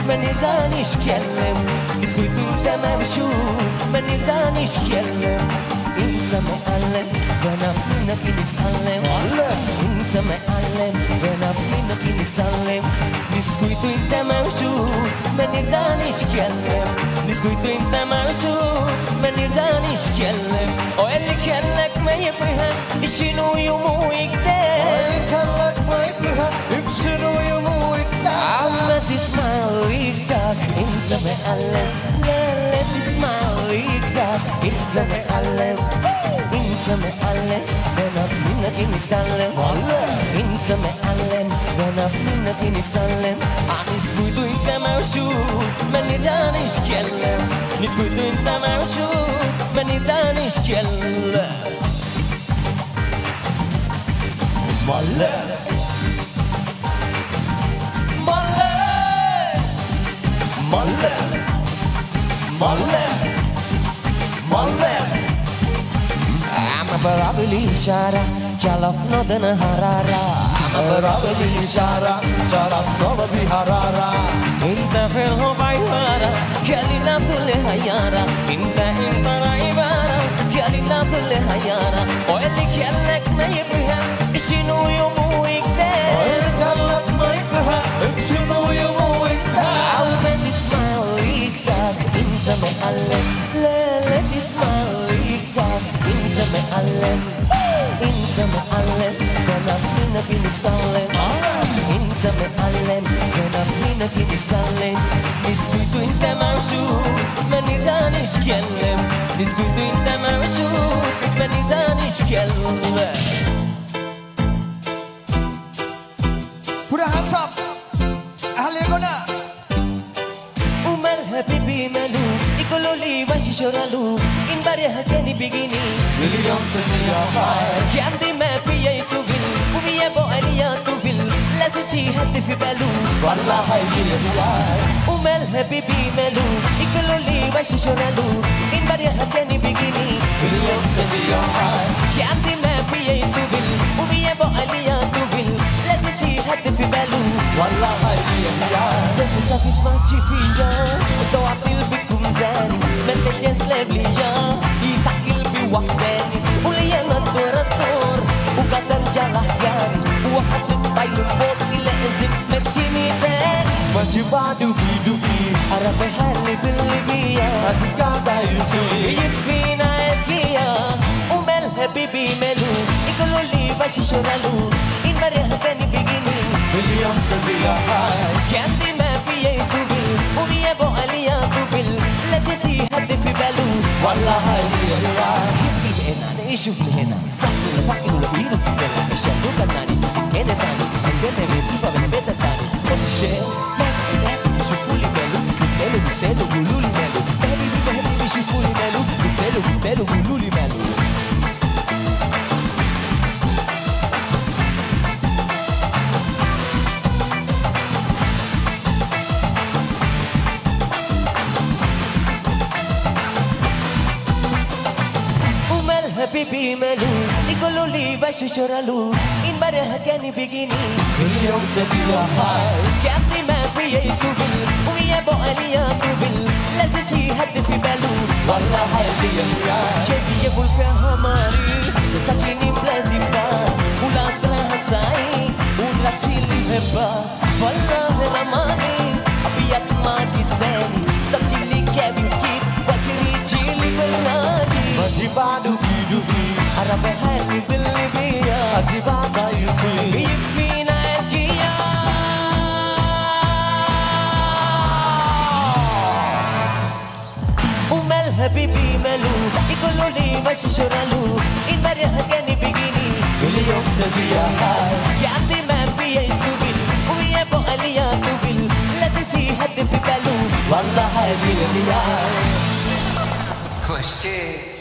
ما نقدرش نتكلم بسكوت وانت مبسوط ما نقدرش نتكلم انت معلم وانا منك نتعلم انت معلم وانا منك نتعلم بسكوت وانت مبسوط ما نقدرش نتكلم بسكوت وانت مبسوط ما نقدرش نتكلم واللي كان لك ما يبغيها شنو يومه يقدر واللي كان لك ما يبغيها شنو يومه يقدر عم تسمع ويقدر انت معلم لا لا تسمع ويقدر انت معلم انت معلم وانا منك نتعلم انت معلم وانا منك نتعلم نسكت وانت مبسوط ما نقدرش نتكلم نسكت وانت مبسوط ما نقدرش نتكلم مالا مالا مالا مالا مالا عم برابي الإشارة شلفنا دنا حرارة عم برابي الإشارة شلفنا بحرارة انت في الهبايبارة كلنا في الهيارة انت رايبارة كلنا في الهيارة واللي كلك ما يبغيها شنو يومه يقدر واللي كلك ما يبغيها شنو يومه يقدر عاوز تسمع ويكسر انت معلم لا لا تسمع ويكسر انت معلم انت معلم وانا منك نتسلم انت معلم وانا منك نتسلم نسكت وانت مبسوط ما نقدرش نتكلم نسكت وانت مبسوط ما نقدرش نتكلم Put your hands up. Haligona. Umar habibi malu ikololi washi shoralu in barya kani bigini William Senior. Kandi ma fiya subil ubiya bo aliya tubil lazim chi hadd fi balu والله هيجي Umar habibi malu ikololi washi shoralu in barya kani bigini William Senior. Kandi ma fiya subil ubiya bo aliya tubil lazim chi hadd fi balu والله هيجي Dessa fismati fija Do atil bikum zani Men tejen slev lija Itakil bi wahdani Uliyan adorator Ukatar jalah gani Uakatuk tayo bot Ila ezip mekshini ten Majibadu biduki Arabe hali bilibiya Atikada yusi Yikfina elkiya Umel habibi melu Ikololi bashi shoralu In mariah kani bigini William Senior. Candy ما فيه سبل ويا ابو علي طفل لازم حد في باله والله هيجي يفكر هنا انا يشوف هنا صح ولا فاكر ولا بينا في بالك عشان لو كان ناني انا زاني عندنا بيتيفا بالبيت الثاني الشيء ما يشوفوا لي باله بالو قولوا لي باله بيبي يشوفوا لي باله قولوا لي باله habibi malu Ikolo li bashi shoralu In barya kani bigini William Senior. Candy ma fiya subil Uya bo aliya tubil Lazim chi hadd fi balu والله هيجي Chebi ye bulfe hamari Sachini plazimba Ula straha hatzai Udra chili heba Wallah ramani Abiyat ma kisdeni Sab chili kebi kit Wajiri chili belnaji Majibadu biduki Arabe hali bilibiya Atikada yusi Yikfina elkiya Umel habibi malu Ikololi washi shoralu In barya kani bigini William Senior. Candy ma fiya subil Uya bo aliya tubil Lazim chi hadd fi balu والله هيجي Вообще.